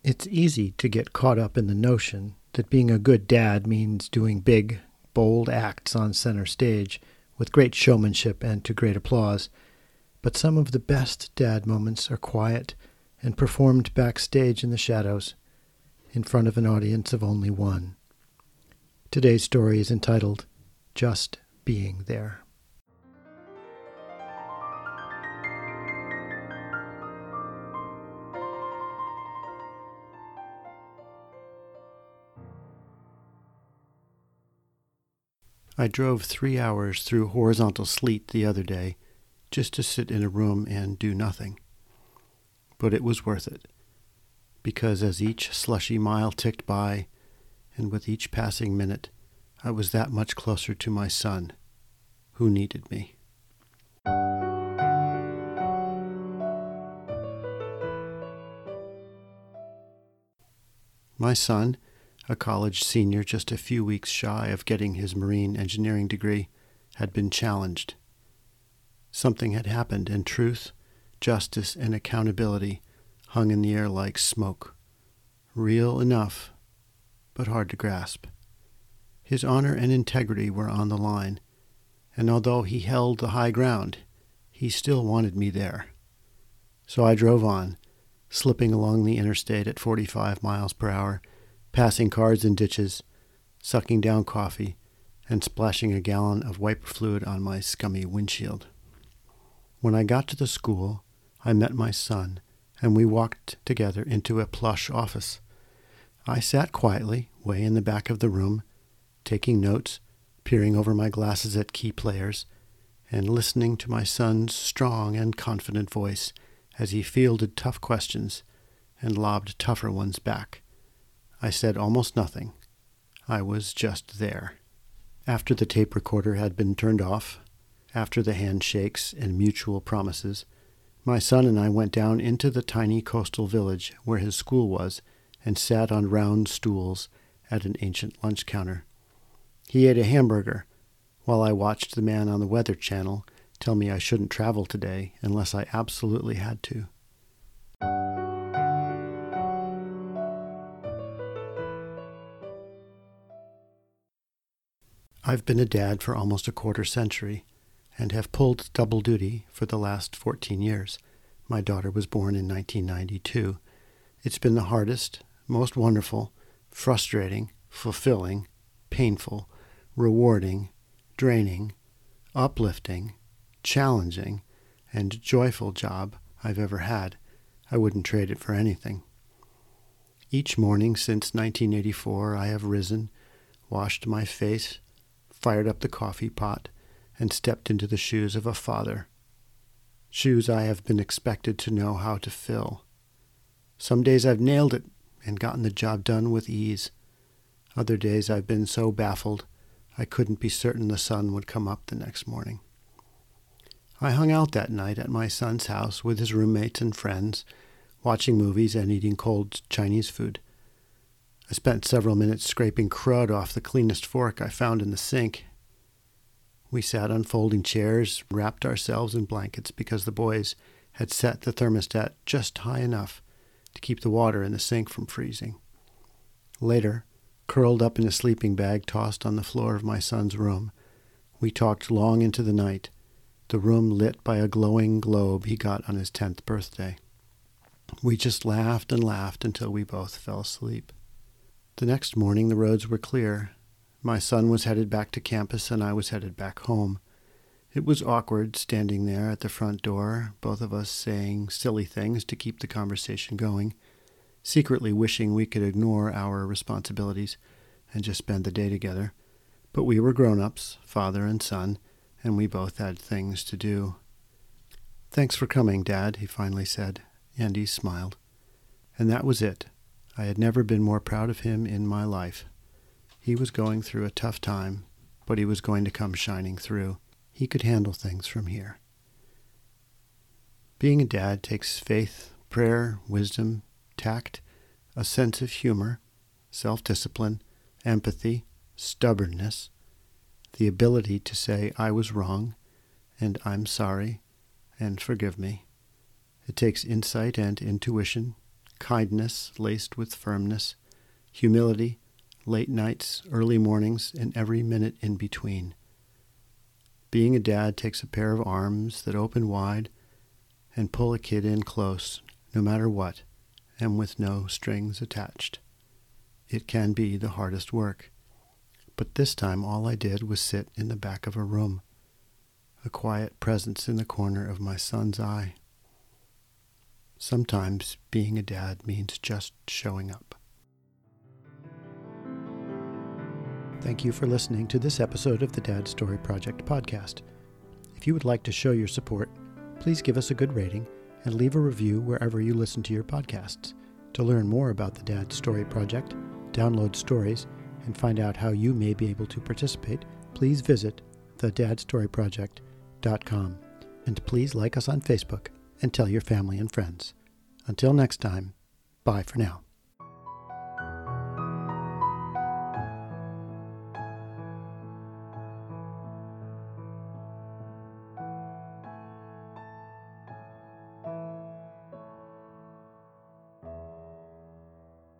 It's easy to get caught up in the notion that being a good dad means doing big, bold acts on center stage with great showmanship and to great applause, but some of the best dad moments are quiet and performed backstage in the shadows, in front of an audience of only one. Today's story is entitled, Just Being There. I drove 3 hours through horizontal sleet the other day just to sit in a room and do nothing. But it was worth it, because as each slushy mile ticked by, and with each passing minute, I was that much closer to my son, who needed me. My son, a college senior just a few weeks shy of getting his marine engineering degree, had been challenged. Something had happened, and truth, justice, and accountability hung in the air like smoke. Real enough, but hard to grasp. His honor and integrity were on the line, and although he held the high ground, he still wanted me there. So I drove on, slipping along the interstate at 45 miles per hour, passing cars and ditches, sucking down coffee, and splashing a gallon of wiper fluid on my scummy windshield. When I got to the school, I met my son, and we walked together into a plush office. I sat quietly, way in the back of the room, taking notes, peering over my glasses at key players, and listening to my son's strong and confident voice as he fielded tough questions and lobbed tougher ones back. I said almost nothing. I was just there. After the tape recorder had been turned off, after the handshakes and mutual promises, my son and I went down into the tiny coastal village where his school was and sat on round stools at an ancient lunch counter. He ate a hamburger, while I watched the man on the Weather Channel tell me I shouldn't travel today unless I absolutely had to. I've been a dad for almost a quarter century and have pulled double duty for the last 14 years. My daughter was born in 1992. It's been the hardest, most wonderful, frustrating, fulfilling, painful, rewarding, draining, uplifting, challenging, and joyful job I've ever had. I wouldn't trade it for anything. Each morning since 1984, I have risen, washed my face, fired up the coffee pot, and stepped into the shoes of a father. Shoes I have been expected to know how to fill. Some days I've nailed it and gotten the job done with ease. Other days I've been so baffled I couldn't be certain the sun would come up the next morning. I hung out that night at my son's house with his roommates and friends, watching movies and eating cold Chinese food. I spent several minutes scraping crud off the cleanest fork I found in the sink. We sat on folding chairs, wrapped ourselves in blankets because the boys had set the thermostat just high enough to keep the water in the sink from freezing. Later, curled up in a sleeping bag tossed on the floor of my son's room, we talked long into the night, the room lit by a glowing globe he got on his 10th birthday. We just laughed and laughed until we both fell asleep. The next morning the roads were clear. My son was headed back to campus and I was headed back home. It was awkward standing there at the front door, both of us saying silly things to keep the conversation going, secretly wishing we could ignore our responsibilities and just spend the day together. But we were grown-ups, father and son, and we both had things to do. "Thanks for coming, Dad," he finally said, and he smiled. And that was it. I had never been more proud of him in my life. He was going through a tough time, but he was going to come shining through. He could handle things from here. Being a dad takes faith, prayer, wisdom, tact, a sense of humor, self-discipline, empathy, stubbornness, the ability to say, "I was wrong," and "I'm sorry," and "forgive me." It takes insight and intuition, kindness laced with firmness, humility, late nights, early mornings, and every minute in between. Being a dad takes a pair of arms that open wide and pull a kid in close, no matter what, and with no strings attached. It can be the hardest work. But this time all I did was sit in the back of a room, a quiet presence in the corner of my son's eye. Sometimes being a dad means just showing up. Thank you for listening to this episode of the Dad Story Project podcast. If you would like to show your support, please give us a good rating and leave a review wherever you listen to your podcasts. To learn more about the Dad Story Project, download stories, and find out how you may be able to participate, please visit thedadstoryproject.com. And please like us on Facebook and tell your family and friends. Until next time, bye for now.